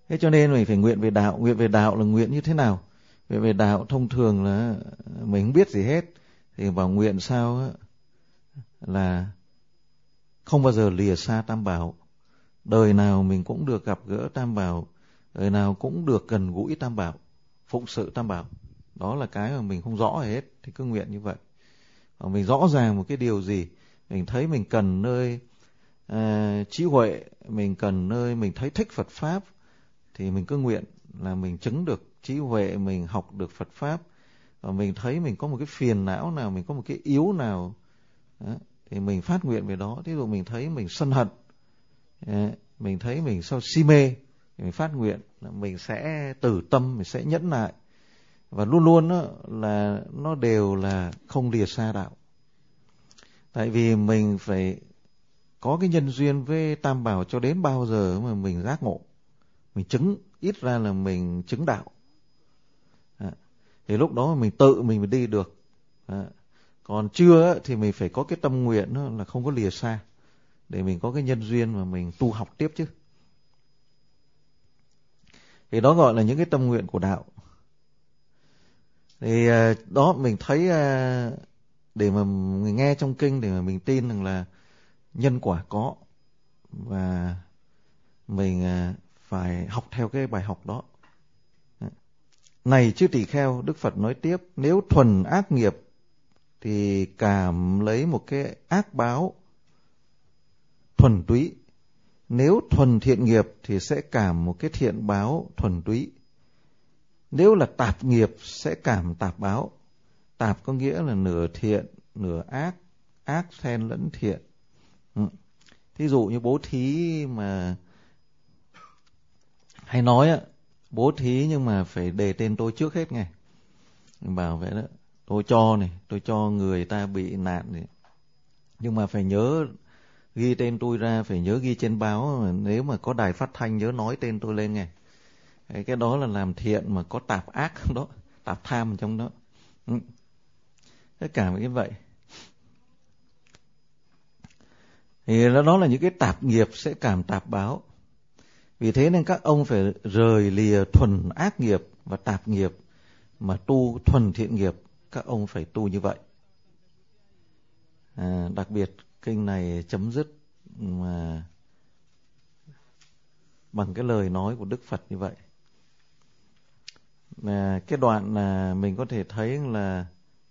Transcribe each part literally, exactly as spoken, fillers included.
Thế cho nên mình phải nguyện về đạo. Nguyện về đạo là nguyện như thế nào? Nguyện về đạo thông thường là mình không biết gì hết, thì bảo nguyện sao á, là không bao giờ lìa xa Tam Bảo. Đời nào mình cũng được gặp gỡ Tam Bảo, đời nào cũng được gần gũi Tam Bảo, phụng sự Tam Bảo. Đó là cái mà mình không rõ hết, thì cứ nguyện như vậy. Và mình rõ ràng một cái điều gì, mình thấy mình cần nơi à, trí huệ, mình cần nơi mình thấy thích Phật Pháp, thì mình cứ nguyện là mình chứng được trí huệ, mình học được Phật Pháp. Và mình thấy mình có một cái phiền não nào, mình có một cái yếu nào đó, thì mình phát nguyện về đó. Ví dụ mình thấy mình sân hận, mình thấy mình sao si mê, thì mình phát nguyện là mình sẽ từ tâm, mình sẽ nhẫn nại. Và luôn luôn đó, là nó đều là không lìa xa đạo. Tại vì mình phải có cái nhân duyên với Tam Bảo cho đến bao giờ mà mình giác ngộ, mình chứng, ít ra là mình chứng đạo. À, thì lúc đó mình tự mình mới đi được. À, còn chưa thì mình phải có cái tâm nguyện đó là không có lìa xa, để mình có cái nhân duyên mà mình tu học tiếp chứ. Thì đó gọi là những cái tâm nguyện của đạo. Thì đó mình thấy, để mà mình nghe trong kinh, để mà mình tin rằng là nhân quả có, và mình phải học theo cái bài học đó. Này chư tỳ kheo, Đức Phật nói tiếp, nếu thuần ác nghiệp thì cảm lấy một cái ác báo thuần túy. Nếu thuần thiện nghiệp thì sẽ cảm một cái thiện báo thuần túy. Nếu là tạp nghiệp sẽ cảm tạp báo. Tạp có nghĩa là nửa thiện, nửa ác, ác xen lẫn thiện. Ừ. Thí dụ như bố thí mà hay nói á, bố thí nhưng mà phải đề tên tôi trước hết nghe. Bảo vậy đó, tôi cho này, tôi cho người ta bị nạn này. Nhưng mà phải nhớ ghi tên tôi ra, phải nhớ ghi trên báo, nếu mà có đài phát thanh nhớ nói tên tôi lên nghe. Cái đó là làm thiện mà có tạp ác trong đó, tạp tham trong đó. Ừ. Tất cả những cái vậy. Thì đó là những cái tạp nghiệp sẽ cảm tạp báo. Vì thế nên các ông phải rời lìa thuần ác nghiệp và tạp nghiệp mà tu thuần thiện nghiệp. Các ông phải tu như vậy. À, đặc biệt kinh này chấm dứt mà bằng cái lời nói của Đức Phật như vậy. Mà cái đoạn là mình có thể thấy là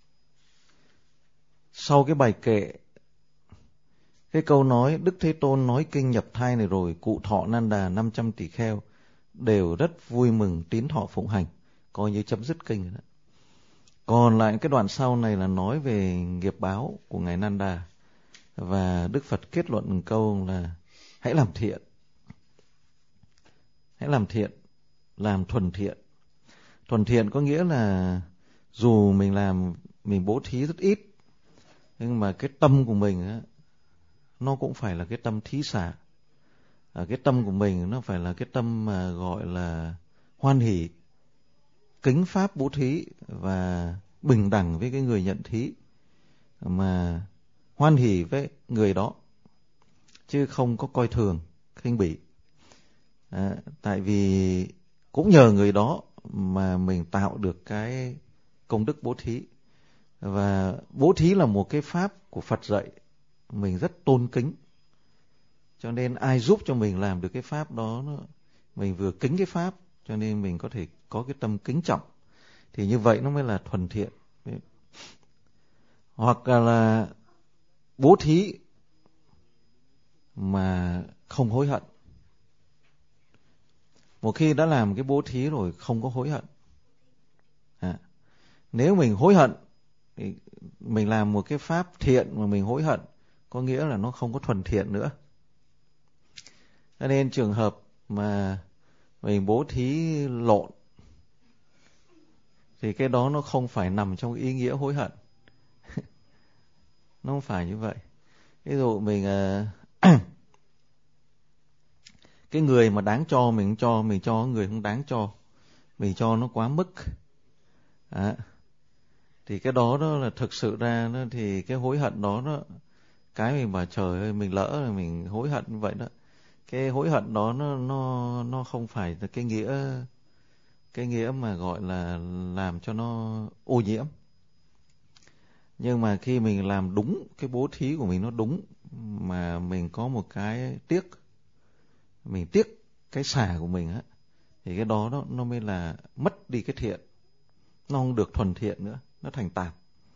sau cái bài kệ, cái câu nói Đức Thế Tôn nói kinh nhập thai này rồi, cụ thọ nan đà năm trăm tỷ kheo đều rất vui mừng tín thọ phụng hành, coi như chấm dứt kinh rồi đó. Còn lại cái đoạn sau này là nói về nghiệp báo của ngài Nanda, và Đức Phật kết luận một câu là hãy làm thiện, hãy làm thiện, làm thuần thiện. Thuần thiện có nghĩa là dù mình làm, mình bố thí rất ít, nhưng mà cái tâm của mình á, nó cũng phải là cái tâm thí xả. À, cái tâm của mình nó phải là cái tâm mà gọi là hoan hỷ, kính pháp bố thí và bình đẳng với cái người nhận thí, mà hoan hỷ với người đó, chứ không có coi thường, khinh bỉ. À, tại vì cũng nhờ người đó mà mình tạo được cái công đức bố thí. Và bố thí là một cái pháp của Phật dạy, mình rất tôn kính. Cho nên ai giúp cho mình làm được cái pháp đó, mình vừa kính cái pháp, cho nên mình có thể có cái tâm kính trọng. Thì như vậy nó mới là thuần thiện. Hoặc là, là bố thí mà không hối hận. Một khi đã làm cái bố thí rồi không có hối hận. À, nếu mình hối hận, thì mình làm một cái pháp thiện mà mình hối hận, có nghĩa là nó không có thuần thiện nữa. Cho nên trường hợp mà mình bố thí lộn, thì cái đó nó không phải nằm trong ý nghĩa hối hận. Nó không phải như vậy. Ví dụ mình uh, cái người mà đáng cho mình cho, mình cho người không đáng cho, mình cho nó quá mức. À, thì cái đó đó là thực sự ra đó, thì cái hối hận đó đó, cái mình bảo trời ơi mình lỡ rồi mình hối hận như vậy đó, cái hối hận đó nó nó nó không phải là cái nghĩa cái nghĩa mà gọi là làm cho nó ô nhiễm. Nhưng mà khi mình làm đúng cái bố thí của mình nó đúng, mà mình có một cái tiếc, mình tiếc cái xả của mình á, thì cái đó nó, nó mới là mất đi cái thiện, nó không được thuần thiện nữa, nó thành tạp.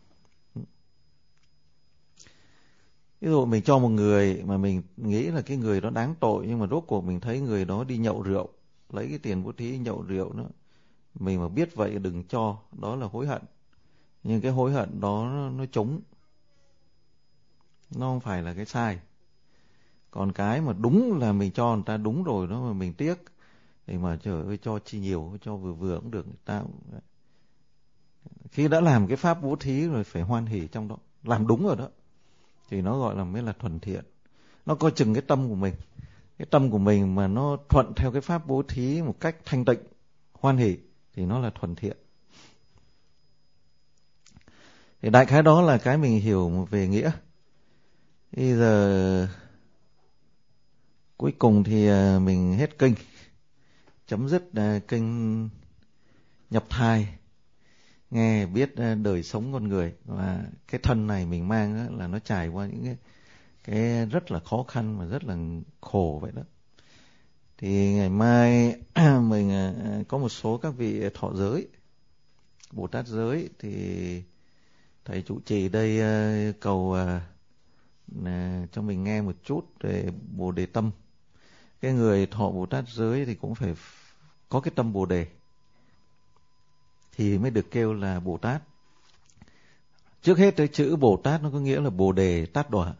Ví dụ mình cho một người mà mình nghĩ là cái người đó đáng tội, nhưng mà rốt cuộc mình thấy người đó đi nhậu rượu, lấy cái tiền bố thí nhậu rượu nữa, mình mà biết vậy đừng cho, đó là hối hận. Nhưng cái hối hận đó nó, nó trúng, nó không phải là cái sai. Còn cái mà đúng là mình cho người ta đúng rồi đó mà mình tiếc, thì mà trời ơi cho chi nhiều, cho vừa vừa cũng được. Người ta cũng... Khi đã làm cái pháp bố thí rồi phải hoan hỉ trong đó, làm đúng rồi đó, thì nó gọi là mới là thuần thiện. Nó coi chừng cái tâm của mình, cái tâm của mình mà nó thuận theo cái pháp bố thí một cách thanh tịnh, hoan hỉ, thì nó là thuần thiện. Thì đại khái đó là cái mình hiểu về nghĩa. Bây giờ cuối cùng thì mình hết kinh, chấm dứt kinh nhập thai, nghe biết đời sống con người, và cái thân này mình mang là nó trải qua những cái, cái rất là khó khăn và rất là khổ vậy đó. Thì ngày mai mình có một số các vị thọ giới, Bồ Tát giới, thì thầy trụ trì đây cầu cho mình nghe một chút về Bồ Đề tâm. Cái người thọ Bồ Tát giới thì cũng phải có cái tâm Bồ Đề thì mới được kêu là Bồ Tát. Trước hết cái chữ Bồ Tát nó có nghĩa là Bồ Đề Tát Đọa.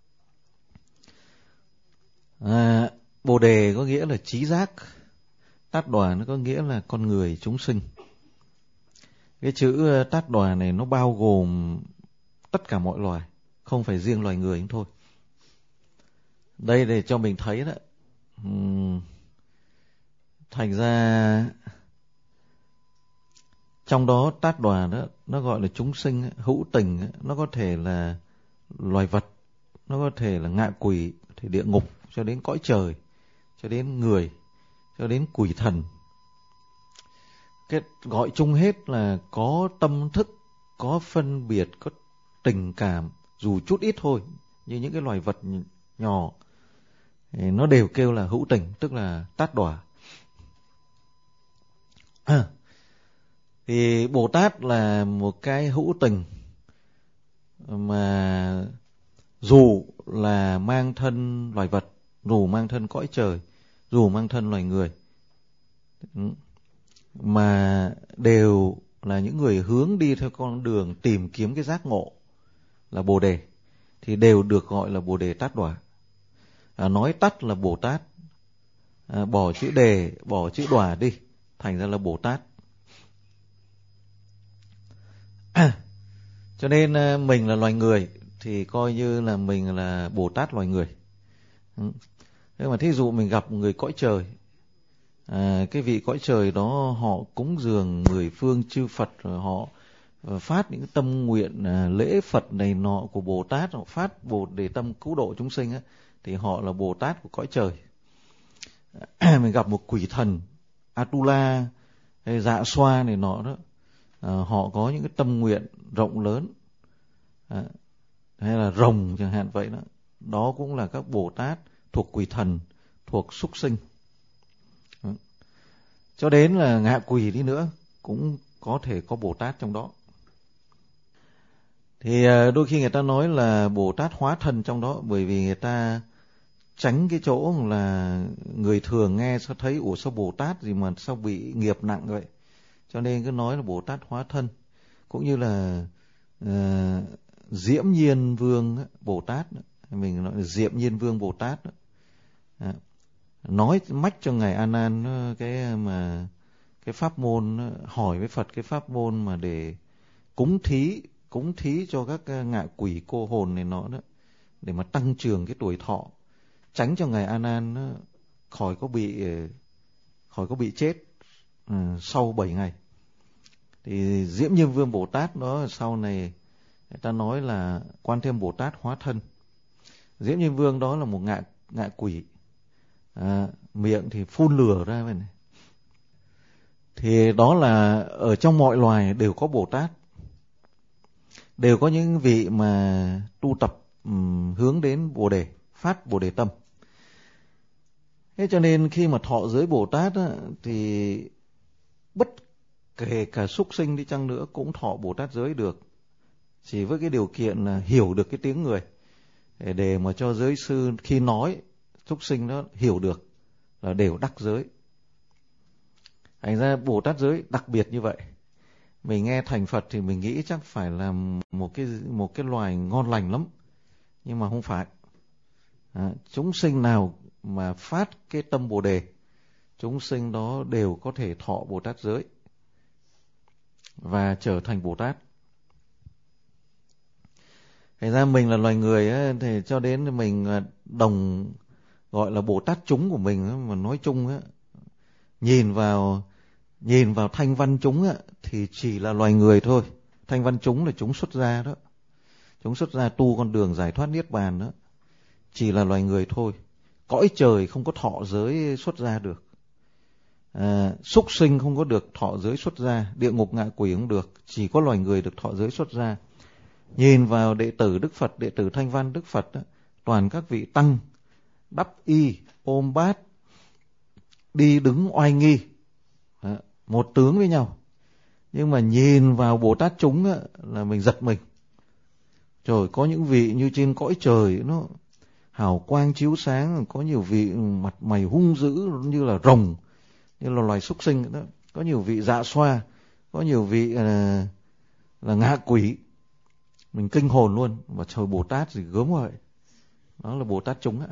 À, Bồ Đề có nghĩa là trí giác, Tát Đọa nó có nghĩa là con người, chúng sinh. Cái chữ Tát Đọa này nó bao gồm tất cả mọi loài, không phải riêng loài người thôi. Đây để cho mình thấy đó, uhm, thành ra trong đó Tát Đọa đó nó gọi là chúng sinh hữu tình, nó có thể là loài vật, nó có thể là ngạ quỷ, thì địa ngục, cho đến cõi trời, cho đến người, cho đến quỷ thần. Cái gọi chung hết là có tâm thức, có phân biệt, có tình cảm, dù chút ít thôi, như những cái loài vật nhỏ, thì nó đều kêu là hữu tình, tức là Tát Đọa. À, thì Bồ Tát là một cái hữu tình mà dù là mang thân loài vật, dù mang thân cõi trời, dù mang thân loài người, mà đều là những người hướng đi theo con đường tìm kiếm cái giác ngộ là Bồ Đề, thì đều được gọi là Bồ Đề Tát Đọa. À, nói tắt là Bồ Tát, à, bỏ chữ đề, bỏ chữ đọa đi, thành ra là Bồ Tát. À, cho nên mình là loài người thì coi như là mình là Bồ Tát loài người. Thế mà thí dụ mình gặp người cõi trời, à, cái vị cõi trời đó họ cúng dường mười phương chư Phật, rồi họ phát những tâm nguyện à, lễ Phật này nọ của Bồ Tát, họ phát Bồ Đề tâm cứu độ chúng sinh á, thì họ là Bồ Tát của cõi trời. À, mình gặp một quỷ thần Atula hay Dạ Xoa này nọ đó, à, họ có những cái tâm nguyện rộng lớn, à, hay là rồng chẳng hạn vậy đó, đó cũng là các Bồ Tát thuộc quỷ thần, thuộc súc sinh. Đó. Cho đến là ngạ quỷ đi nữa cũng có thể có Bồ Tát trong đó. Thì đôi khi người ta nói là Bồ Tát hóa thân trong đó, bởi vì người ta tránh cái chỗ là người thường nghe sao thấy ủa sao Bồ Tát gì mà sao bị nghiệp nặng vậy, cho nên cứ nói là Bồ Tát hóa thân. Cũng như là uh, Diễm Nhiên Vương Bồ Tát, mình nói là Diệm Nhiên Vương Bồ Tát đó. À, nói mách cho ngài A Nan cái mà cái pháp môn, hỏi với Phật cái pháp môn mà để cúng thí cúng thí cho các ngạ quỷ cô hồn này nọ đó, để mà tăng trưởng cái tuổi thọ, tránh cho ngài A Nan khỏi có bị khỏi có bị chết uh, sau bảy ngày. Thì Diễm Nhiên Vương Bồ Tát đó sau này người ta nói là Quan Thế Âm Bồ Tát hóa thân. Diễm Nhiên Vương đó là một ngạ ngạ quỷ, à, miệng thì phun lửa ra vậy này. Thì đó là ở trong mọi loài đều có Bồ Tát, đều có những vị mà tu tập um, hướng đến Bồ Đề, phát Bồ Đề tâm. Thế cho nên khi mà thọ giới Bồ Tát á, thì bất kể cả súc sinh đi chăng nữa cũng thọ Bồ Tát giới được, chỉ với cái điều kiện là hiểu được cái tiếng người, để, để mà cho giới sư khi nói súc sinh nó hiểu được là đều đắc giới. Thành ra Bồ Tát giới đặc biệt như vậy. Mình nghe thành Phật thì mình nghĩ chắc phải là một cái một cái loài ngon lành lắm, nhưng mà không phải. À, chúng sinh nào mà phát cái tâm Bồ Đề, chúng sinh đó đều có thể thọ Bồ Tát giới và trở thành Bồ Tát. Thành ra mình là loài người ấy, thì cho đến mình đồng gọi là Bồ Tát chúng của mình ấy, mà nói chung ấy, nhìn vào nhìn vào thanh văn chúng ấy, thì chỉ là loài người thôi. Thanh văn chúng là chúng xuất gia đó, chúng xuất gia tu con đường giải thoát niết bàn đó, chỉ là loài người thôi. Cõi trời không có thọ giới xuất gia được, à, súc sinh không có được thọ giới xuất gia, địa ngục ngạ quỷ không được, chỉ có loài người được thọ giới xuất gia. Nhìn vào đệ tử Đức Phật, đệ tử Thanh Văn Đức Phật đó, toàn các vị tăng đắp y, ôm bát, đi đứng oai nghi, đó, một tướng với nhau. Nhưng mà nhìn vào Bồ Tát chúng đó, là mình giật mình. Trời, có những vị như trên cõi trời nó hào quang chiếu sáng, có nhiều vị mặt mày hung dữ như là rồng, như là loài súc sinh đó. Có nhiều vị dạ xoa, có nhiều vị là, là ngạ quỷ. Mình kinh hồn luôn. Và trời, Bồ Tát gì gớm vậy. Đó là Bồ Tát chúng á.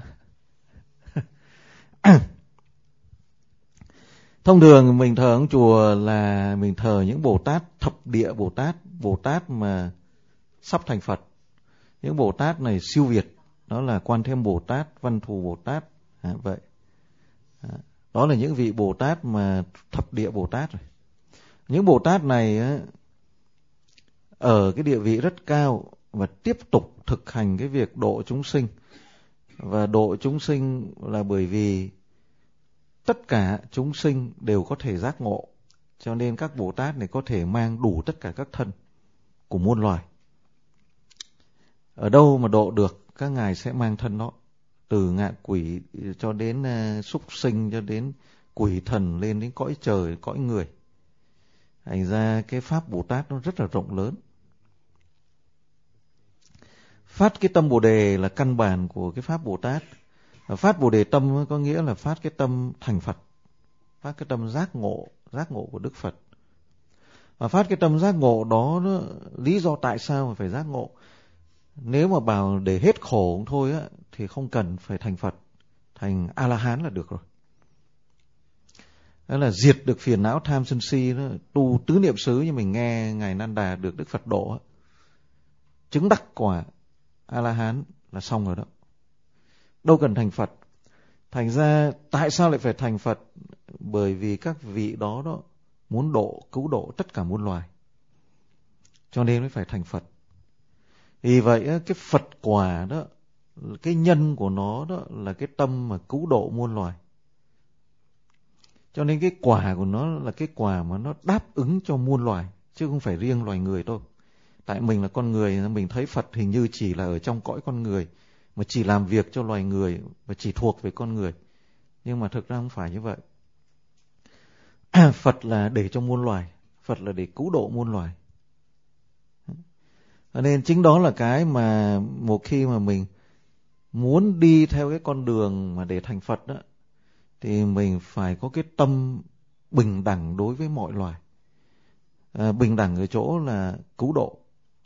Thông thường mình thờ ở chùa là mình thờ những Bồ Tát thập địa Bồ Tát, Bồ Tát mà sắp thành Phật. Những Bồ Tát này siêu việt, đó là Quan Thế Âm Bồ Tát, Văn Thù Bồ Tát, à, vậy. À, đó là những vị Bồ Tát mà thập địa Bồ Tát rồi. Những Bồ Tát này á, ở cái địa vị rất cao và tiếp tục thực hành cái việc độ chúng sinh. Và độ chúng sinh là bởi vì tất cả chúng sinh đều có thể giác ngộ, cho nên các Bồ Tát này có thể mang đủ tất cả các thân của muôn loài. Ở đâu mà độ được, các ngài sẽ mang thân đó, từ ngạ quỷ cho đến uh, súc sinh, cho đến quỷ thần, lên đến cõi trời, cõi người. Thành ra cái pháp Bồ Tát nó rất là rộng lớn. Phát cái tâm Bồ Đề là căn bản của cái pháp Bồ Tát. Phát Bồ Đề tâm có nghĩa là phát cái tâm thành Phật, phát cái tâm giác ngộ, giác ngộ của Đức Phật. Và phát cái tâm giác ngộ đó, nó, lý do tại sao mà phải giác ngộ. Nếu mà bảo để hết khổ thôi á, thì không cần phải thành Phật, thành A-la-hán là được rồi. Đó là diệt được phiền não tham sân si đó, tu tứ niệm xứ như mình nghe Ngài Nan Đà được Đức Phật độ, chứng đắc quả A-la-hán là xong rồi đó. Đâu cần thành Phật. Thành ra tại sao lại phải thành Phật? Bởi vì các vị đó đó muốn độ, cứu độ tất cả muôn loài, cho nên mới phải thành Phật. Vì vậy cái Phật quả đó, cái nhân của nó đó là cái tâm mà cứu độ muôn loài. Cho nên cái quả của nó là cái quả mà nó đáp ứng cho muôn loài, chứ không phải riêng loài người thôi. Tại mình là con người, mình thấy Phật hình như chỉ là ở trong cõi con người, mà chỉ làm việc cho loài người và chỉ thuộc về con người. Nhưng mà thực ra không phải như vậy. Phật là để cho muôn loài, Phật là để cứu độ muôn loài. Cho nên chính đó là cái mà một khi mà mình muốn đi theo cái con đường mà để thành Phật đó, thì mình phải có cái tâm bình đẳng đối với mọi loài. À, bình đẳng ở chỗ là cứu độ.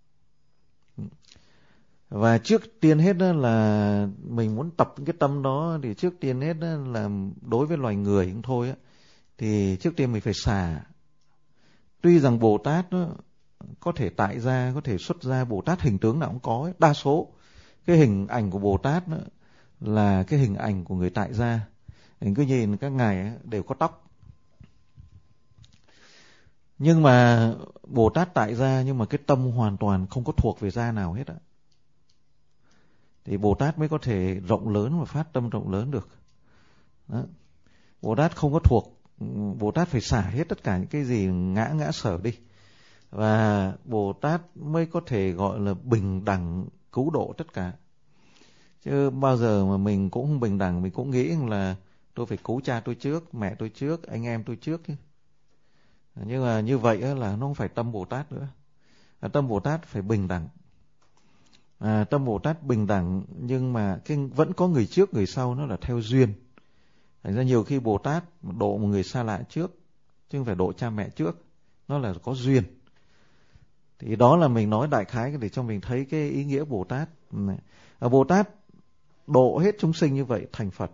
Và trước tiên hết đó là mình muốn tập cái tâm đó, thì trước tiên hết đó là đối với loài người cũng thôi á, thì trước tiên mình phải xả. Tuy rằng Bồ Tát đó, có thể tại gia, có thể xuất gia, Bồ Tát hình tướng nào cũng có ấy. Đa số cái hình ảnh của Bồ Tát đó là cái hình ảnh của người tại gia. Mình cứ nhìn các ngài đều có tóc. Nhưng mà Bồ Tát tại gia, nhưng mà cái tâm hoàn toàn không có thuộc về gia nào hết á. Thì Bồ Tát mới có thể rộng lớn và phát tâm rộng lớn được. Đó. Bồ Tát không có thuộc, Bồ Tát phải xả hết tất cả những cái gì ngã ngã sở đi, và Bồ Tát mới có thể gọi là bình đẳng cứu độ tất cả. Chứ bao giờ mà mình cũng không bình đẳng, mình cũng nghĩ là tôi phải cứu cha tôi trước, mẹ tôi trước, anh em tôi trước chứ. Nhưng mà như vậy là nó không phải tâm Bồ Tát nữa. Tâm Bồ Tát phải bình đẳng. À, tâm Bồ Tát bình đẳng, nhưng mà cái vẫn có người trước người sau, nó là theo duyên. Thành ra nhiều khi Bồ Tát độ một người xa lạ trước, chứ không phải độ cha mẹ trước, nó là có duyên. Thì đó là mình nói đại khái để cho mình thấy cái ý nghĩa Bồ Tát. À, Bồ Tát độ hết chúng sinh như vậy thành Phật.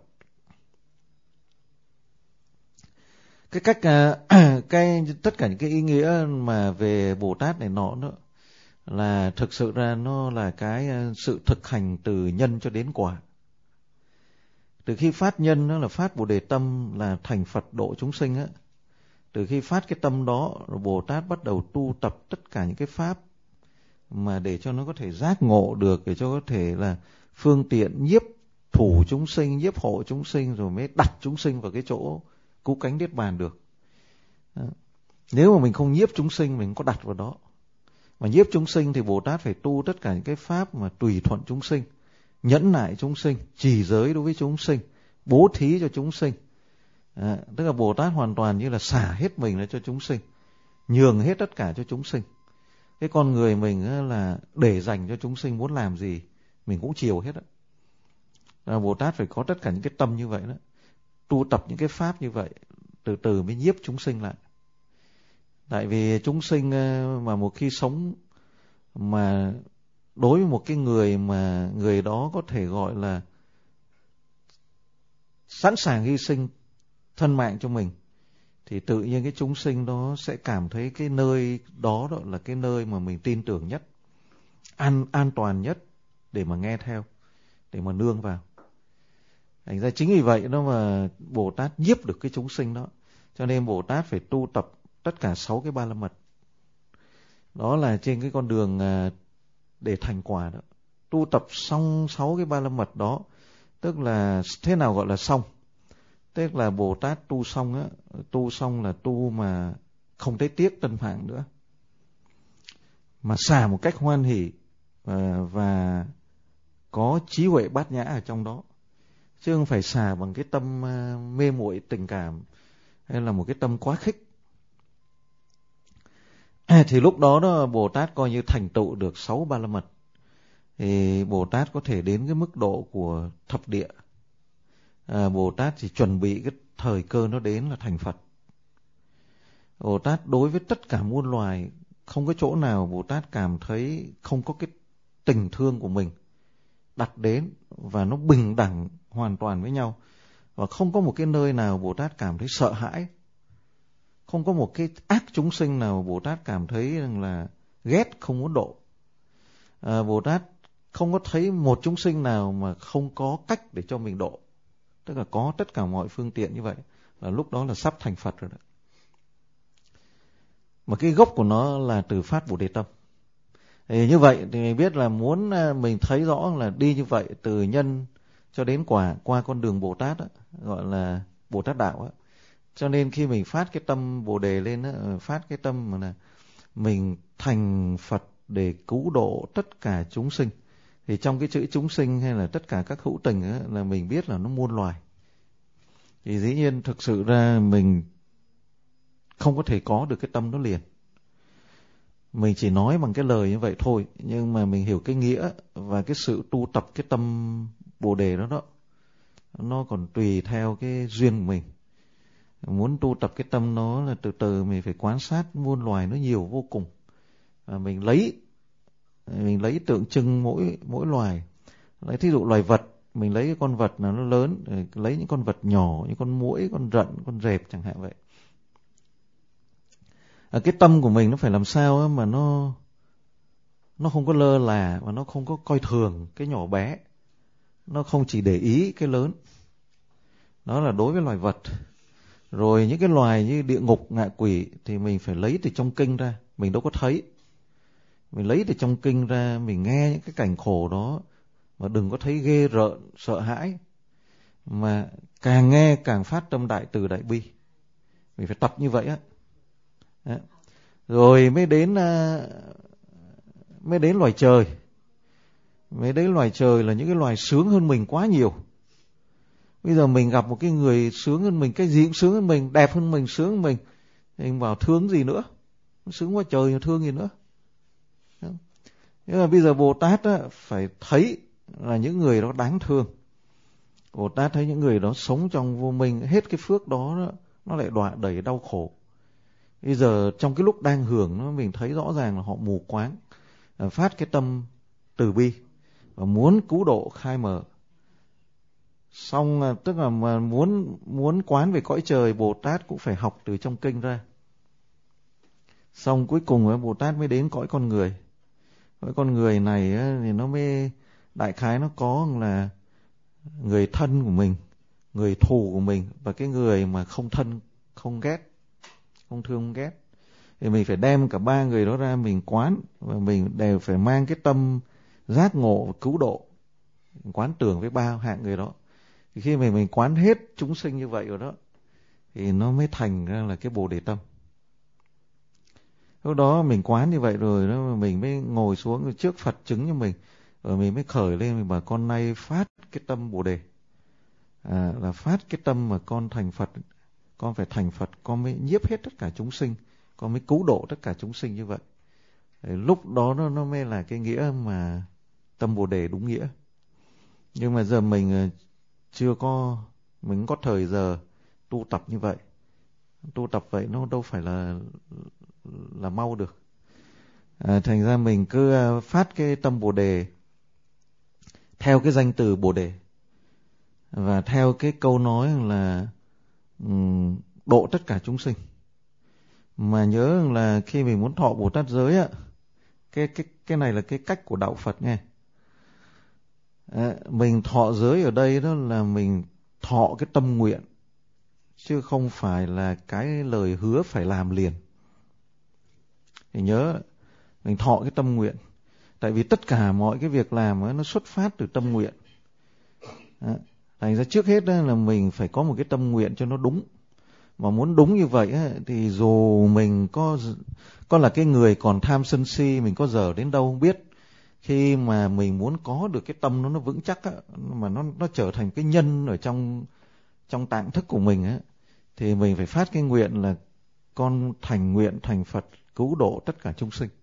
Cái cách cái tất cả những cái ý nghĩa mà về Bồ Tát này nọ nữa là thực sự ra nó là cái sự thực hành từ nhân cho đến quả. Từ khi phát nhân nó là phát Bồ Đề tâm là thành Phật độ chúng sinh á. Từ khi phát cái tâm đó, Bồ Tát bắt đầu tu tập tất cả những cái pháp mà để cho nó có thể giác ngộ được, để cho có thể là phương tiện nhiếp thủ chúng sinh, nhiếp hộ chúng sinh, rồi mới đặt chúng sinh vào cái chỗ cứu cánh niết bàn được. Đó. Nếu mà mình không nhiếp chúng sinh, mình có đặt vào đó. Mà nhiếp chúng sinh thì Bồ Tát phải tu tất cả những cái pháp mà tùy thuận chúng sinh, nhẫn nại chúng sinh, trì giới đối với chúng sinh, bố thí cho chúng sinh. À, tức là Bồ Tát hoàn toàn như là xả hết mình ra cho chúng sinh, nhường hết tất cả cho chúng sinh. Cái con người mình là để dành cho chúng sinh, muốn làm gì mình cũng chiều hết. À, Bồ Tát phải có tất cả những cái tâm như vậy đó, tu tập những cái pháp như vậy, từ từ mới nhiếp chúng sinh lại. Tại vì chúng sinh mà một khi sống mà đối với một cái người mà người đó có thể gọi là sẵn sàng hy sinh thân mạng cho mình, thì tự nhiên cái chúng sinh đó sẽ cảm thấy cái nơi đó, đó là cái nơi mà mình tin tưởng nhất, an, an toàn nhất để mà nghe theo, để mà nương vào. Thành ra chính vì vậy đó mà Bồ Tát nhiếp được cái chúng sinh đó. Cho nên Bồ Tát phải tu tập tất cả sáu cái ba la mật. Đó là trên cái con đường để thành quả đó. Tu tập xong sáu cái ba la mật đó, tức là thế nào gọi là xong? Tức là Bồ Tát tu xong á, tu xong là tu mà không thấy tiếc tân mạng nữa, mà xả một cách hoan hỷ và, và có trí huệ bát nhã ở trong đó, chứ không phải xả bằng cái tâm mê muội tình cảm hay là một cái tâm quá khích. Thì lúc đó đó Bồ Tát coi như thành tựu được sáu ba la mật, thì Bồ Tát có thể đến cái mức độ của thập địa. À, Bồ Tát chỉ chuẩn bị cái thời cơ nó đến là thành Phật. Bồ Tát đối với tất cả muôn loài, không có chỗ nào Bồ Tát cảm thấy không có cái tình thương của mình đặt đến, và nó bình đẳng hoàn toàn với nhau. Và không có một cái nơi nào Bồ Tát cảm thấy sợ hãi, không có một cái ác chúng sinh nào Bồ Tát cảm thấy rằng là ghét, không muốn độ. À, Bồ Tát không có thấy một chúng sinh nào mà không có cách để cho mình độ. Tức là có tất cả mọi phương tiện như vậy, là lúc đó là sắp thành Phật rồi đó. Mà cái gốc của nó là từ phát Bồ Đề tâm. Thì như vậy thì mình biết là muốn mình thấy rõ là đi như vậy từ nhân cho đến quả qua con đường Bồ Tát đó, gọi là Bồ Tát đạo đó. Cho nên khi mình phát cái tâm Bồ Đề lên đó, phát cái tâm mà là mình thành Phật để cứu độ tất cả chúng sinh, thì trong cái chữ chúng sinh hay là tất cả các hữu tình ấy, là mình biết là nó muôn loài. Thì dĩ nhiên thực sự ra mình không có thể có được cái tâm đó liền. Mình chỉ nói bằng cái lời như vậy thôi, nhưng mà mình hiểu cái nghĩa và cái sự tu tập cái tâm Bồ Đề đó đó, nó còn tùy theo cái duyên của mình. Muốn tu tập cái tâm nó là từ từ mình phải quan sát muôn loài nó nhiều vô cùng. Và mình lấy mình lấy tượng trưng mỗi mỗi loài. Lấy thí dụ loài vật, mình lấy cái con vật nào nó lớn, lấy những con vật nhỏ như con muỗi, con rận, con rệp chẳng hạn vậy. À, cái tâm của mình nó phải làm sao mà nó nó không có lơ là, và nó không có coi thường cái nhỏ bé, nó không chỉ để ý cái lớn. Đó là đối với loài vật. Rồi những cái loài như địa ngục, ngạ quỷ thì mình phải lấy từ trong kinh ra, mình đâu có thấy. Mình lấy từ trong kinh ra, mình nghe những cái cảnh khổ đó, mà đừng có thấy ghê rợn, sợ hãi. mà càng nghe càng phát tâm đại từ đại bi. Mình phải tập như vậy á. Đấy. Rồi mới đến mới đến loài trời. Mới đến loài trời là những cái loài sướng hơn mình quá nhiều. Bây giờ mình gặp một cái người sướng hơn mình, cái gì cũng sướng hơn mình, đẹp hơn mình, sướng hơn mình, thì mình bảo thương gì nữa, sướng quá trời, thương gì nữa. Nhưng mà bây giờ Bồ Tát á, phải thấy là những người đó đáng thương. Bồ Tát thấy những người đó sống trong vô minh, hết cái phước đó, đó nó lại đọa đầy đau khổ. Bây giờ trong cái lúc đang hưởng nó, mình thấy rõ ràng là họ mù quáng, phát cái tâm từ bi và muốn cứu độ khai mở. Xong tức là mà muốn muốn quán về cõi trời, Bồ Tát cũng phải học từ trong kinh ra. Xong cuối cùng Bồ Tát mới đến cõi con người. Cõi con người này thì nó mới đại khái nó có là người thân của mình, người thù của mình và cái người mà không thân, không ghét, không thương, không ghét. Thì mình phải đem cả ba người đó ra mình quán, và mình đều phải mang cái tâm giác ngộ và cứu độ, quán tưởng với ba hạng người đó. Thì khi mình mình quán hết chúng sinh như vậy rồi đó, thì nó mới thành ra là cái Bồ Đề Tâm. Lúc đó mình quán như vậy rồi đó, mình mới ngồi xuống trước Phật chứng cho mình, rồi mình mới khởi lên, mình bảo con nay phát cái tâm Bồ Đề, à, là phát cái tâm mà con thành Phật, con phải thành Phật, con mới nhiếp hết tất cả chúng sinh, con mới cứu độ tất cả chúng sinh như vậy. Thì lúc đó nó, nó mới là cái nghĩa mà tâm Bồ Đề đúng nghĩa. Nhưng mà giờ mình chưa có, mình có thời giờ tu tập như vậy. Tu tập vậy nó đâu phải là là mau được. À, thành ra mình cứ phát cái tâm Bồ Đề theo cái danh từ Bồ Đề và theo cái câu nói là um, độ tất cả chúng sinh. Mà nhớ là khi mình muốn thọ Bồ Tát giới á, cái cái cái này là cái cách của đạo Phật nghe. À, mình thọ giới ở đây đó là mình thọ cái tâm nguyện, chứ không phải là cái lời hứa phải làm liền. Thì nhớ mình thọ cái tâm nguyện, tại vì tất cả mọi cái việc làm ấy, nó xuất phát từ tâm nguyện. À, thành ra trước hết đó là mình phải có một cái tâm nguyện cho nó đúng. Mà muốn đúng như vậy ấy, thì dù mình có có là cái người còn tham sân si, mình có dở đến đâu không biết, khi mà mình muốn có được cái tâm nó nó vững chắc á, mà nó nó trở thành cái nhân ở trong trong tạng thức của mình á, thì mình phải phát cái nguyện là con thành nguyện thành Phật, cứu độ tất cả chúng sinh.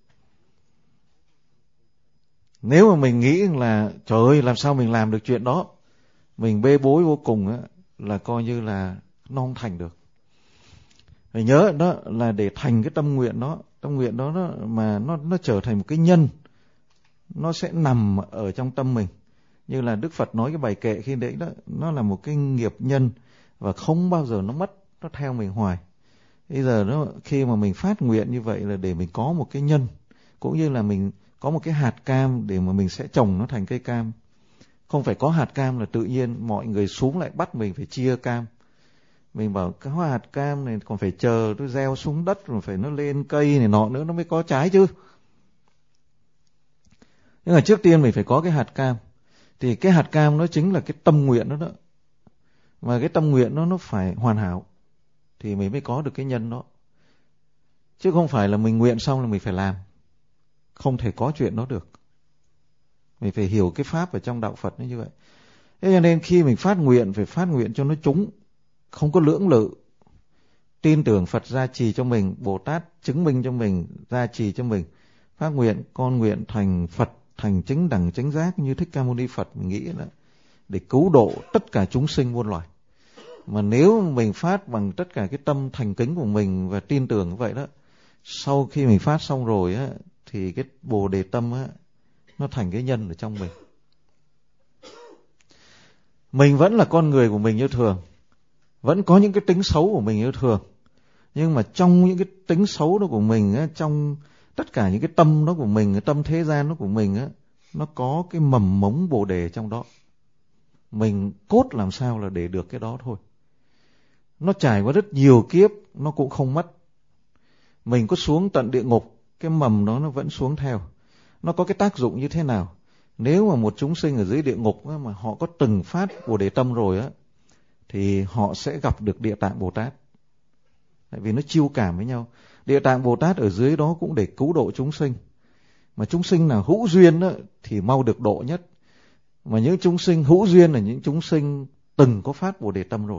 Nếu mà mình nghĩ là trời ơi làm sao mình làm được chuyện đó, mình bê bối vô cùng á, là coi như là nó không thành được. Phải nhớ đó là để thành cái tâm nguyện đó, tâm nguyện đó, đó mà nó nó trở thành một cái nhân, nó sẽ nằm ở trong tâm mình. Như là Đức Phật nói cái bài kệ khi đấy đó, nó là một cái nghiệp nhân và không bao giờ nó mất, nó theo mình hoài. Bây giờ nó khi mà mình phát nguyện như vậy là để mình có một cái nhân, cũng như là mình có một cái hạt cam để mà mình sẽ trồng nó thành cây cam. Không phải có hạt cam là tự nhiên mọi người xuống lại bắt mình phải chia cam. Mình bảo cái hạt cam này còn phải chờ nó gieo xuống đất rồi phải nó lên cây này nọ nữa nó mới có trái chứ. Nhưng mà trước tiên mình phải có cái hạt cam. Thì cái hạt cam nó chính là cái tâm nguyện đó đó. Mà cái tâm nguyện nó nó phải hoàn hảo thì mình mới có được cái nhân đó. Chứ không phải là mình nguyện xong là mình phải làm. Không thể có chuyện đó được. Mình phải hiểu cái pháp ở trong đạo Phật như vậy. Thế cho nên khi mình phát nguyện, phải phát nguyện cho nó trúng, không có lưỡng lự. Tin tưởng Phật gia trì cho mình, Bồ Tát chứng minh cho mình, gia trì cho mình. Phát nguyện, con nguyện thành Phật, thành chính đẳng chánh giác như Thích Ca Mâu Ni Phật, mình nghĩ là để cứu độ tất cả chúng sinh muôn loài. Mà nếu mình phát bằng tất cả cái tâm thành kính của mình và tin tưởng như vậy đó, sau khi mình phát xong rồi á, thì cái Bồ Đề Tâm á, nó thành cái nhân ở trong mình. Mình vẫn là con người của mình như thường, vẫn có những cái tính xấu của mình như thường, nhưng mà trong những cái tính xấu đó của mình á, trong tất cả những cái tâm đó của mình, cái tâm thế gian đó của mình á, nó có cái mầm mống Bồ Đề trong đó. Mình cốt làm sao là để được cái đó thôi. Nó trải qua rất nhiều kiếp, nó cũng không mất. Mình có xuống tận địa ngục, cái mầm đó nó vẫn xuống theo. Nó có cái tác dụng như thế nào? Nếu mà một chúng sinh ở dưới địa ngục á, mà họ có từng phát Bồ Đề Tâm rồi á, thì họ sẽ gặp được Địa Tạng Bồ Tát. Tại vì nó chiêu cảm với nhau. Địa Tạng Bồ Tát ở dưới đó cũng để cứu độ chúng sinh. Mà chúng sinh nào hữu duyên đó, thì mau được độ nhất. Mà những chúng sinh hữu duyên là những chúng sinh từng có phát Bồ Đề Tâm rồi.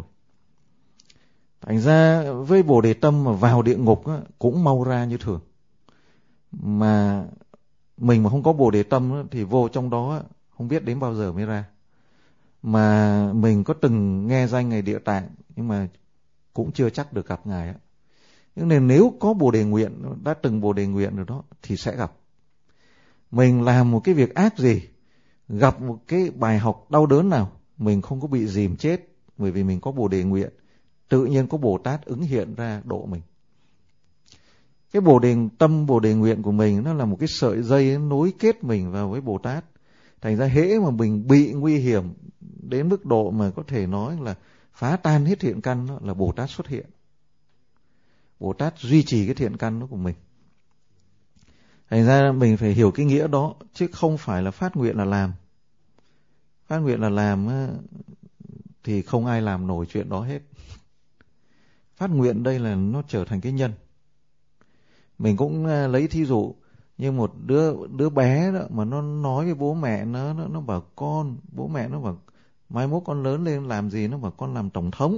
Thành ra với Bồ Đề Tâm mà vào địa ngục đó, cũng mau ra như thường. Mà mình mà không có Bồ Đề Tâm đó, thì vô trong đó không biết đến bao giờ mới ra. Mà mình có từng nghe danh Ngài Địa Tạng, nhưng mà cũng chưa chắc được gặp Ngài á. Nên nếu có Bồ Đề Nguyện, đã từng Bồ Đề Nguyện rồi đó, thì sẽ gặp. Mình làm một cái việc ác gì, gặp một cái bài học đau đớn nào, mình không có bị dìm chết, bởi vì mình có Bồ Đề Nguyện, tự nhiên có Bồ Tát ứng hiện ra độ mình. Cái Bồ Đề Tâm, Bồ Đề Nguyện của mình, nó là một cái sợi dây nối kết mình vào với Bồ Tát. Thành ra hễ mà mình bị nguy hiểm đến mức độ mà có thể nói là phá tan hết thiện căn, đó là Bồ Tát xuất hiện. Bồ Tát duy trì cái thiện căn đó của mình. Thành ra mình phải hiểu cái nghĩa đó, chứ không phải là phát nguyện là làm. Phát nguyện là làm thì không ai làm nổi chuyện đó hết. Phát nguyện đây là nó trở thành cái nhân. Mình cũng lấy thí dụ như một đứa đứa bé đó mà nó nói với bố mẹ nó, nó nó bảo con, bố mẹ nó bảo mai mốt con lớn lên làm gì, nó bảo con làm tổng thống.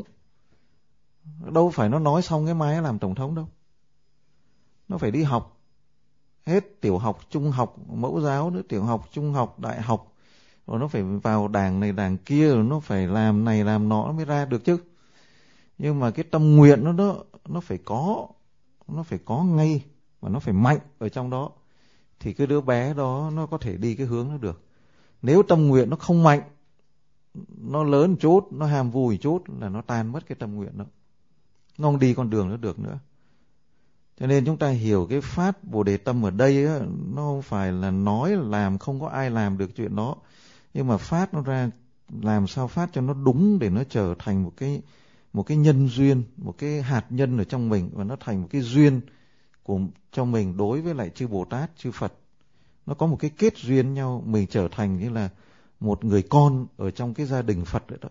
Đâu phải nó nói xong cái mai làm tổng thống đâu. Nó phải đi học hết tiểu học, trung học, mẫu giáo nữa, tiểu học, trung học, đại học. Rồi nó phải vào đảng này đảng kia, rồi nó phải làm này làm nọ nó mới ra được chứ. Nhưng mà cái tâm nguyện nó đó, nó phải có, nó phải có ngay, và nó phải mạnh ở trong đó. Thì cái đứa bé đó nó có thể đi cái hướng nó được. Nếu tâm nguyện nó không mạnh, nó lớn chút, nó ham vui chút là nó tan mất cái tâm nguyện đó. Nó không đi con đường nó được nữa. Cho nên chúng ta hiểu cái phát Bồ Đề Tâm ở đây á, nó không phải là nói làm không có ai làm được chuyện đó. Nhưng mà phát nó ra, làm sao phát cho nó đúng để nó trở thành một cái một cái nhân duyên, một cái hạt nhân ở trong mình, và nó thành một cái duyên của cho mình đối với lại chư Bồ Tát, chư Phật. Nó có một cái kết duyên nhau, mình trở thành như là một người con ở trong cái gia đình Phật đấy đó.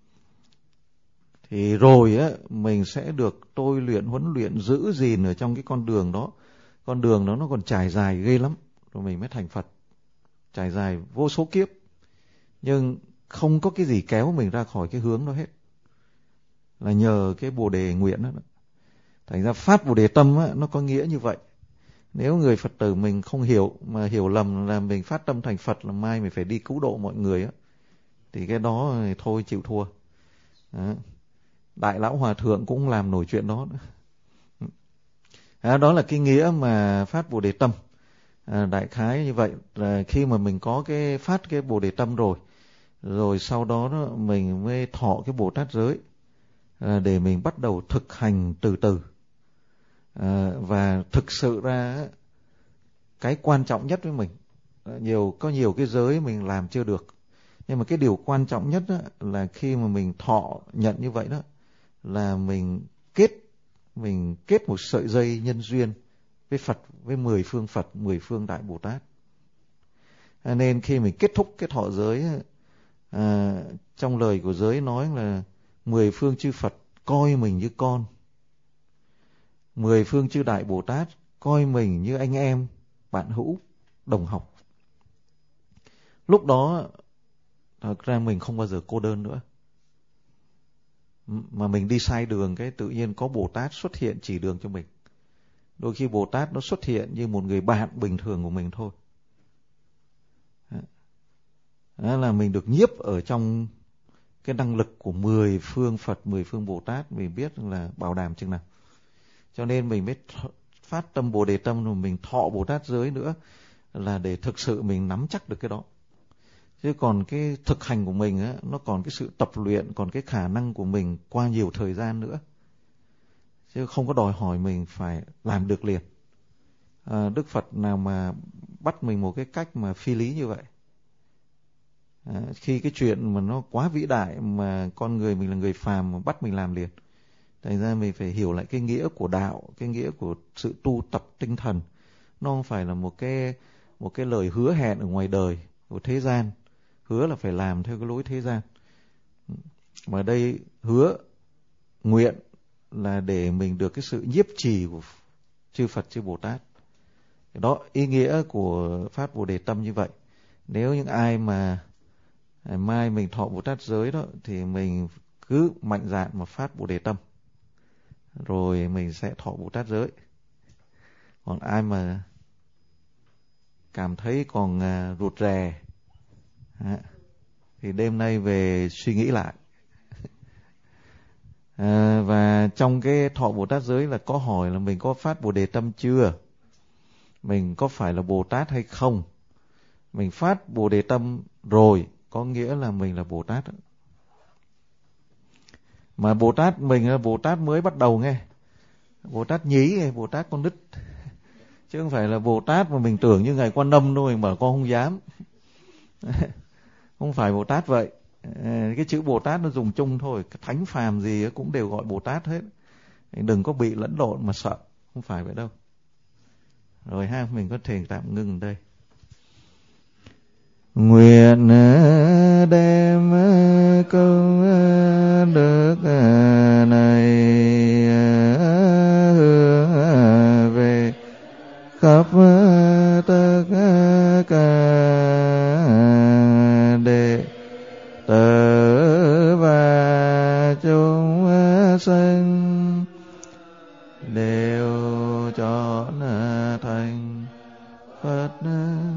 Thì rồi á, mình sẽ được tôi luyện, huấn luyện, giữ gìn ở trong cái con đường đó. Con đường đó nó còn trải dài ghê lắm, rồi mình mới thành Phật. Trải dài vô số kiếp. Nhưng không có cái gì kéo mình ra khỏi cái hướng đó hết. Là nhờ cái Bồ Đề Nguyện đó. Thành ra phát Bồ Đề Tâm á, nó có nghĩa như vậy. Nếu người Phật tử mình không hiểu, mà hiểu lầm là mình phát tâm thành Phật là mai mình phải đi cứu độ mọi người á, thì cái đó thì thôi chịu thua. Đó. Đại Lão Hòa Thượng cũng làm nổi chuyện đó. Đó, đó là cái nghĩa mà phát Bồ Đề Tâm. À, đại khái như vậy là khi mà mình có cái phát cái Bồ Đề Tâm rồi, rồi sau đó, đó mình mới thọ cái Bồ Tát giới, à, để mình bắt đầu thực hành từ từ. À, và thực sự ra cái quan trọng nhất với mình, nhiều có nhiều cái giới mình làm chưa được, nhưng mà cái điều quan trọng nhất đó là khi mà mình thọ nhận như vậy đó, là mình kết mình kết một sợi dây nhân duyên với Phật, với mười phương Phật, mười phương Đại Bồ Tát. À, nên khi mình kết thúc cái thọ giới, à, trong lời của giới nói là mười phương chư Phật coi mình như con, mười phương chư Đại Bồ Tát coi mình như anh em, bạn hữu, đồng học. Lúc đó thật ra mình không bao giờ cô đơn nữa. Mà mình đi sai đường, cái tự nhiên có Bồ Tát xuất hiện chỉ đường cho mình. Đôi khi Bồ Tát nó xuất hiện như một người bạn bình thường của mình thôi. Đó là mình được nhiếp ở trong cái năng lực của mười phương Phật, mười phương Bồ Tát, mình biết là bảo đảm chừng nào. Cho nên mình mới phát tâm Bồ Đề Tâm, rồi mình thọ Bồ Tát giới nữa, là để thực sự mình nắm chắc được cái đó. Chứ còn cái thực hành của mình á, nó còn cái sự tập luyện, còn cái khả năng của mình qua nhiều thời gian nữa. Chứ không có đòi hỏi mình phải làm được liền. À, Đức Phật nào mà bắt mình một cái cách mà phi lý như vậy. À, khi cái chuyện mà nó quá vĩ đại mà con người mình là người phàm mà bắt mình làm liền. Thành ra mình phải hiểu lại cái nghĩa của đạo, cái nghĩa của sự tu tập tinh thần. Nó không phải là một cái, một cái lời hứa hẹn ở ngoài đời, của thế gian. Hứa là phải làm theo cái lối thế gian. Mà đây hứa nguyện là để mình được cái sự nhiếp trì của chư Phật chư Bồ Tát. Đó ý nghĩa của phát Bồ Đề Tâm như vậy. Nếu những ai mà mai mình thọ Bồ Tát giới đó thì mình cứ mạnh dạn mà phát Bồ Đề Tâm, rồi mình sẽ thọ Bồ Tát giới. Còn ai mà cảm thấy còn uh, rụt rè à, thì đêm nay về suy nghĩ lại. À, và trong cái thọ Bồ Tát giới là có hỏi là mình có phát Bồ Đề Tâm chưa? Mình có phải là Bồ Tát hay không? Mình phát Bồ Đề Tâm rồi có nghĩa là mình là Bồ Tát. Mà Bồ Tát mình là Bồ Tát mới bắt đầu nghe. Bồ Tát nhí, Bồ Tát con nít. Chứ không phải là Bồ Tát mà mình tưởng như Ngài Quan Âm thôi mà con không dám. Không phải Bồ Tát vậy. Cái chữ Bồ Tát nó dùng chung thôi. Thánh phàm gì cũng đều gọi Bồ Tát hết. Đừng có bị lẫn lộn mà sợ. Không phải vậy đâu. Rồi ha, mình có thể tạm ngừng đây. Nguyện đem công đức này hướng về khắp tất cả đệ tử và chúng sinh đều chọn thành Phật